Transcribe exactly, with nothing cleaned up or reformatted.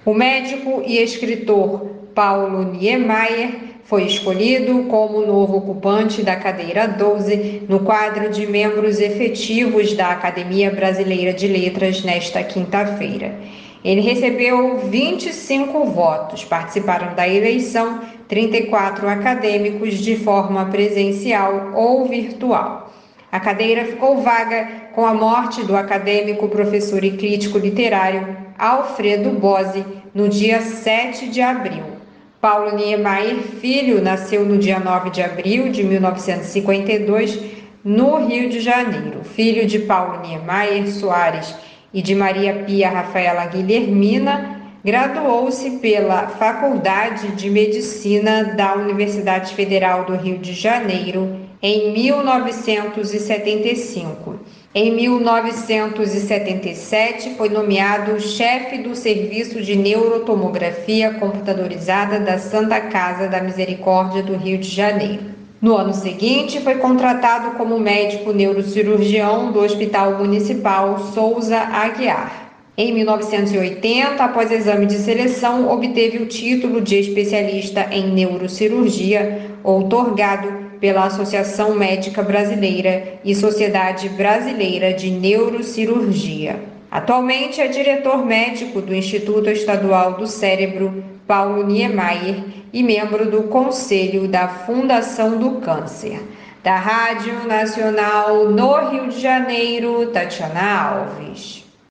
O médico e escritor Paulo Niemeyer foi escolhido como novo ocupante da cadeira doze no quadro de membros efetivos da Academia Brasileira de Letras nesta quinta-feira. Ele recebeu vinte e cinco votos. Participaram da eleição trinta e quatro acadêmicos de forma presencial ou virtual. A cadeira ficou vaga com a morte do acadêmico, professor e crítico literário Alfredo Bozzi no dia sete de abril. Paulo Niemeyer Filho nasceu no dia nove de abril de mil novecentos e cinquenta e dois, no Rio de Janeiro. Filho de Paulo Niemeyer Soares e de Maria Pia Rafaela Guilhermina, graduou-se pela Faculdade de Medicina da Universidade Federal do Rio de Janeiro em mil novecentos e setenta e cinco. Em mil novecentos e setenta e sete, foi nomeado chefe do Serviço de Neurotomografia Computadorizada da Santa Casa da Misericórdia do Rio de Janeiro. No ano seguinte, foi contratado como médico neurocirurgião do Hospital Municipal Souza Aguiar. Em mil novecentos e oitenta, após exame de seleção, obteve o título de especialista em neurocirurgia, outorgado pela Associação Médica Brasileira e Sociedade Brasileira de Neurocirurgia. Atualmente é diretor médico do Instituto Estadual do Cérebro Paulo Niemeyer e membro do Conselho da Fundação do Câncer. Da Rádio Nacional no Rio de Janeiro, Tatiana Alves.